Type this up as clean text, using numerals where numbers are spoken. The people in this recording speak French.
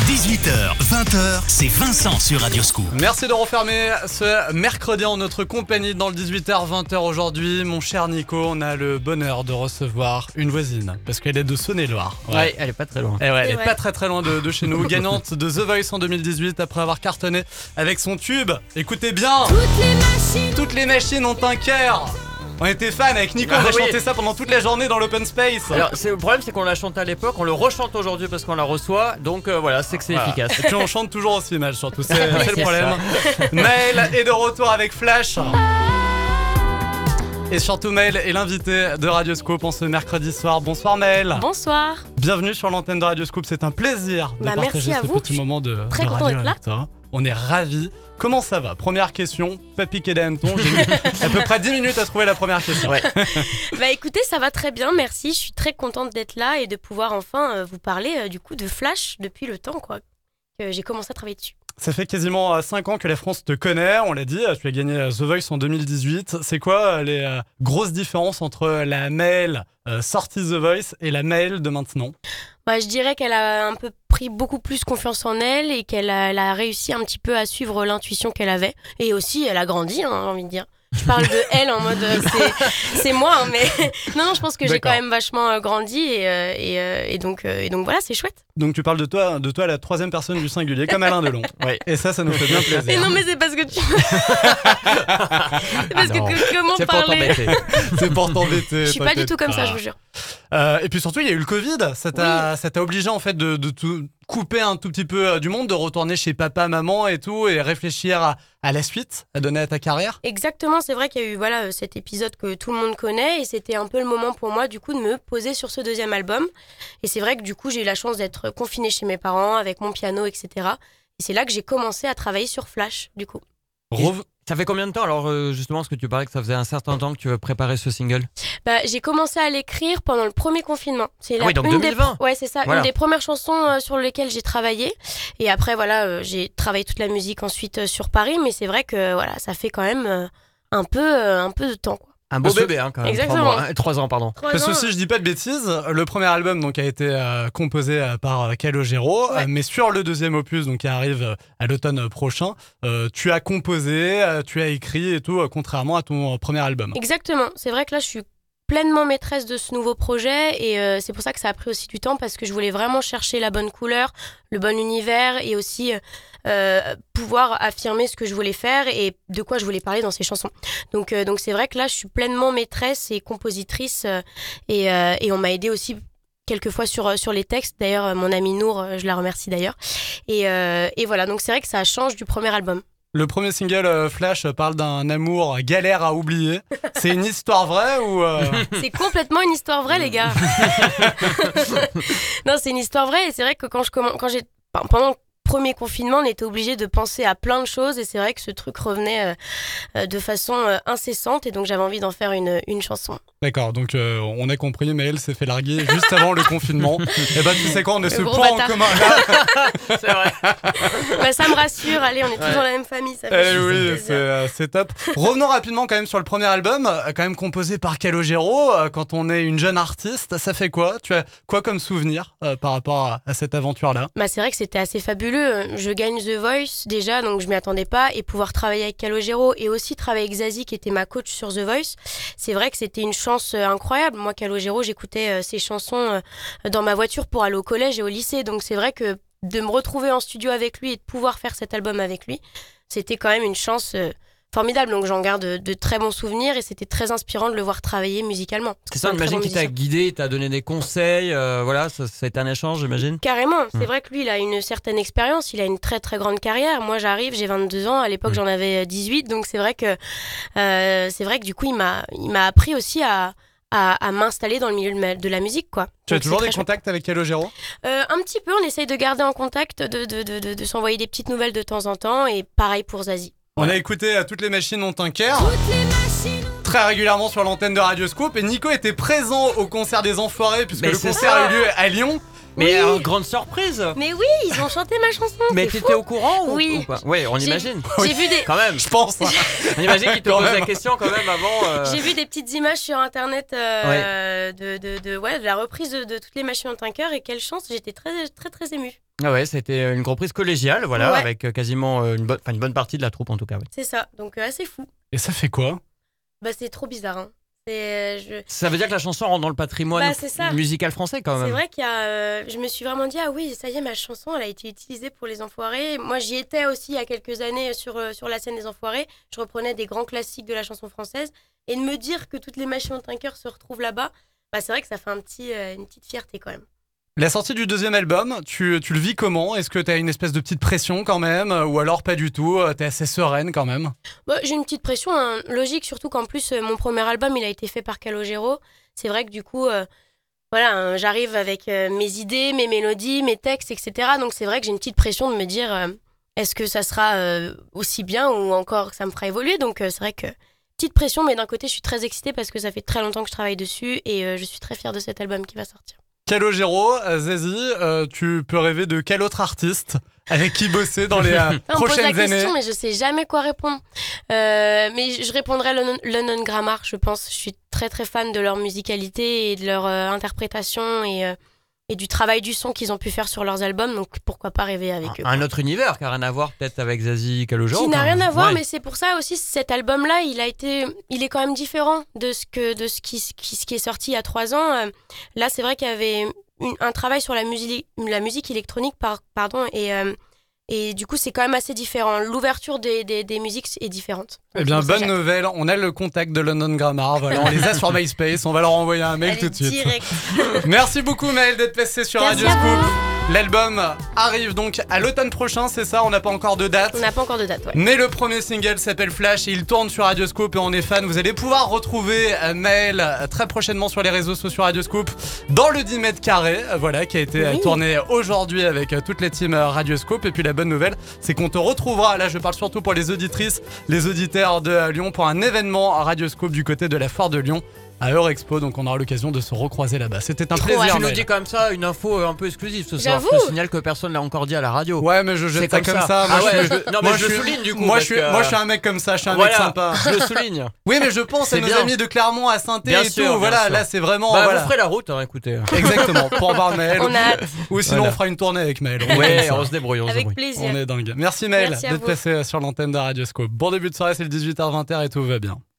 18h, 20h, c'est Vincent sur Radio Scoop. Merci de refermer ce mercredi en notre compagnie dans le 18h, 20h aujourd'hui. Mon cher Nico, on a le bonheur de recevoir une voisine, parce qu'elle est de Saône-et-Loire. Ouais, elle est pas très loin. Et ouais, elle est pas très loin de chez nous. Gagnante de The Voice en 2018 après avoir cartonné avec son tube. Écoutez bien, toutes les machines ont un cœur. On était fans avec Nico, on a chanté ça pendant toute la journée dans l'open space. Alors le problème c'est qu'on l'a chanté à l'époque, on le rechante aujourd'hui parce qu'on la reçoit, donc voilà, c'est que c'est efficace. Et puis on chante toujours aussi mal, surtout, c'est le problème. Maël est de retour avec Flash. Et surtout Maël est l'invité de Radioscope en ce mercredi soir. Bonsoir Maël. Bonsoir. Bienvenue sur l'antenne de Radioscope, c'est un plaisir de partager ce petit moment de radio avec toi. On est ravis. Comment ça va? Première question, pas piqué des hannetons. J'ai mis à peu près 10 minutes à trouver la première question. Ouais. Bah écoutez, ça va très bien, merci. Je suis très contente d'être là et de pouvoir enfin vous parler du coup de Flash depuis le temps que j'ai commencé à travailler dessus. Ça fait quasiment 5 ans que la France te connaît, on l'a dit, tu as gagné The Voice en 2018. C'est quoi les grosses différences entre la Maël sortie The Voice et la Maël de maintenant? Bah, je dirais qu'elle a un peu pris beaucoup plus confiance en elle et qu'elle a réussi un petit peu à suivre l'intuition qu'elle avait. Et aussi, elle a grandi, hein, j'ai envie de dire. Je parle de elle en mode c'est moi, hein, mais non, je pense que j'ai quand même vachement grandi et donc voilà, c'est chouette. Donc tu parles de toi la troisième personne du singulier, comme Alain Delon. Ouais. Et ça nous fait bien plaisir. Mais non, mais c'est parce que tu. C'est parce que comment c'est parler. C'est pour t'embêter. Je suis pas du tout comme ça, je vous jure. Et puis surtout, il y a eu le Covid. Ça t'a obligé en fait de tout couper un tout petit peu du monde, de retourner chez papa, maman et tout, et réfléchir à la suite, à donner à ta carrière. Exactement, c'est vrai qu'il y a eu cet épisode que tout le monde connaît et c'était un peu le moment pour moi du coup de me poser sur ce deuxième album. Et c'est vrai que du coup j'ai eu la chance d'être confinée chez mes parents avec mon piano, etc. Et c'est là que j'ai commencé à travailler sur Flash du coup. Ça fait combien de temps alors justement, parce que tu parlais que ça faisait un certain temps que tu veux préparer ce single? Bah, j'ai commencé à l'écrire pendant le premier confinement. C'est donc 2020. Ouais, c'est ça, voilà. Une des premières chansons sur lesquelles j'ai travaillé. Et après j'ai travaillé toute la musique ensuite sur Paris, mais c'est vrai que ça fait quand même un peu de temps quoi. Un beau bébé quand même. Exactement. 3 ans, pardon. Parce que si je dis pas de bêtises, le premier album donc a été composé par Calogero, mais sur le deuxième opus donc qui arrive à l'automne prochain, tu as composé, tu as écrit et tout, contrairement à ton premier album. Exactement. C'est vrai que là je suis pleinement maîtresse de ce nouveau projet et c'est pour ça que ça a pris aussi du temps parce que je voulais vraiment chercher la bonne couleur, le bon univers et aussi pouvoir affirmer ce que je voulais faire et de quoi je voulais parler dans ces chansons. Donc c'est vrai que là je suis pleinement maîtresse et compositrice et on m'a aidé aussi quelquefois sur les textes. D'ailleurs mon amie Nour, je la remercie d'ailleurs. Et voilà, donc c'est vrai que ça change du premier album. Le premier single Flash parle d'un amour galère à oublier. C'est une histoire vraie ou C'est complètement une histoire vraie, les gars. Non, c'est une histoire vraie et c'est vrai que pendant le premier confinement, on était obligé de penser à plein de choses et c'est vrai que ce truc revenait de façon incessante et donc j'avais envie d'en faire une chanson. D'accord, donc on a compris, mais elle s'est fait larguer juste avant le confinement. Et bah tu sais quoi, on a ce point en commun là. C'est vrai. Bah, ça me rassure, allez, on est tous dans la même famille, ça fait oui, c'est top. Revenons rapidement quand même sur le premier album, quand même composé par Calogero. Quand on est une jeune artiste, ça fait quoi? Tu as quoi comme souvenir par rapport à cette aventure-là? Bah, c'est vrai que c'était assez fabuleux. Je gagne The Voice déjà, donc je m'y attendais pas, et pouvoir travailler avec Calogero et aussi travailler avec Zazie qui était ma coach sur The Voice, c'est vrai que c'était une chance incroyable. Moi, Calogero, j'écoutais ses chansons dans ma voiture pour aller au collège et au lycée, donc c'est vrai que de me retrouver en studio avec lui et de pouvoir faire cet album avec lui, c'était quand même une chance formidable. Donc j'en garde de très bons souvenirs et c'était très inspirant de le voir travailler musicalement. C'est ça, j'imagine qu'il t'a guidé, t'a donné des conseils, ça a été un échange, j'imagine. Carrément, c'est vrai que lui il a une certaine expérience, il a une très très grande carrière. Moi j'arrive, j'ai 22 ans, à l'époque j'en avais 18, donc c'est vrai que du coup il m'a appris aussi à m'installer dans le milieu de la musique quoi. Tu as toujours des contacts avec Calogero? Un petit peu, on essaye de garder en contact, de s'envoyer des petites nouvelles de temps en temps et pareil pour Zazie. On a écouté Toutes les machines ont un cœur très régulièrement sur l'antenne de Radioscoop et Nico était présent au concert des Enfoirés puisque le concert a eu lieu à Lyon. Mais grande surprise. Mais oui, ils ont chanté ma chanson. Mais t'étais au courant ou pas? Oui, on imagine. J'ai vu des... Quand même, je pense. On imagine qu'ils te posent la question quand même avant. J'ai vu des petites images sur internet de la reprise de Toutes les machines ont un cœur et quelle chance, j'étais très très très émue. Ah ouais, c'était une reprise collégiale, voilà, Ouais. avec quasiment une bonne partie de la troupe en tout cas. Oui. C'est ça, donc assez fou. Et ça fait quoi? Bah, c'est trop bizarre. Hein. Ça veut dire que la chanson rentre dans le patrimoine c'est ça. musical français quand même. C'est vrai qu'il y a. Je me suis vraiment dit, ah oui, ça y est, ma chanson, elle a été utilisée pour les Enfoirés. Moi, j'y étais aussi il y a quelques années sur la scène des Enfoirés. Je reprenais des grands classiques de la chanson française. Et de me dire que toutes les machines ont un cœur se retrouvent là-bas, bah, c'est vrai que ça fait une petite fierté quand même. La sortie du deuxième album, tu le vis comment? Est-ce que t'as une espèce de petite pression quand même? Ou alors pas du tout? T'es assez sereine quand même? J'ai une petite pression, hein, logique, surtout qu'en plus, mon premier album, il a été fait par Calogero. C'est vrai que du coup, j'arrive avec mes idées, mes mélodies, mes textes, etc. Donc c'est vrai que j'ai une petite pression de me dire, est-ce que ça sera aussi bien ou encore ça me fera évoluer? Donc c'est vrai que petite pression, mais d'un côté, je suis très excitée parce que ça fait très longtemps que je travaille dessus et je suis très fière de cet album qui va sortir. Calogero, Zazie, tu peux rêver de quel autre artiste avec qui bosser dans les On me pose la prochaines années? question, mais je sais jamais quoi répondre. Mais je répondrai London Grammar, je pense. Je suis très très fan de leur musicalité et de leur interprétation et du travail du son qu'ils ont pu faire sur leurs albums. Donc pourquoi pas rêver avec eux. Un autre univers qui n'a rien à voir peut-être avec Zazie Calogero. Qui n'a rien à voir, Ouais. mais c'est pour ça aussi cet album-là, il est quand même différent de ce qui est sorti il y a 3 ans. Là, c'est vrai qu'il y avait un travail sur la musique électronique, pardon, et du coup, c'est quand même assez différent. L'ouverture des musiques est différente. Eh bien, Donc, c'est bonne pour ça, nouvelle, on a le contact de London Grammar, voilà, on les a sur MySpace, on va leur envoyer un mail allez, tout de suite. direct. Merci beaucoup Maëlle d'être passée sur Merci Radio à vous. Scoop. L'album arrive donc à l'automne prochain, c'est ça? On n'a pas encore de date. On n'a pas encore de date, ouais. Mais le premier single s'appelle Flash et il tourne sur Radio Scoop et on est fan. Vous allez pouvoir retrouver Maëlle très prochainement sur les réseaux sociaux Radio Scoop dans le 10 mètres carrés, voilà, qui a été Oui. tourné aujourd'hui avec toute la team Radio Scoop. Et puis la bonne nouvelle, c'est qu'on te retrouvera, là je parle surtout pour les auditrices, les auditeurs de Lyon, pour un événement Radio Scoop du côté de la Foire de Lyon à Eurexpo, donc on aura l'occasion de se recroiser là-bas. C'était un Trop plaisir. hâte. Tu nous Maëlle. dis comme ça une info un peu exclusive ce soir. J'avoue. Je te signale que personne l'a encore dit à la radio. Ouais, mais je jette C'est ça comme ça. Ah Moi, ouais, je suis- non, mais moi, je je le suis- souligne du coup. Moi, parce je que, suis un mec comme ça, je suis un voilà, mec sympa. je le souligne. Oui, mais je pense à C'est nos bien. amis de Clermont, à Saint-Étienne Bien et sûr, tout. bien Voilà, sûr. là, c'est vraiment. Bah, voilà. vous ferez la route, hein, écoutez. Exactement, pour voir Maëlle. On a hâte. Ou sinon, Voilà. on fera une tournée avec Maëlle. On est Ouais, comme on ça. se débrouille, on se Avec débrouille. plaisir. On est dingue. Merci Maëlle Merci à d'être vous. passée sur l'antenne de Radio Scoop. Bon début de soirée, c'est le 18h-20h et tout va bien.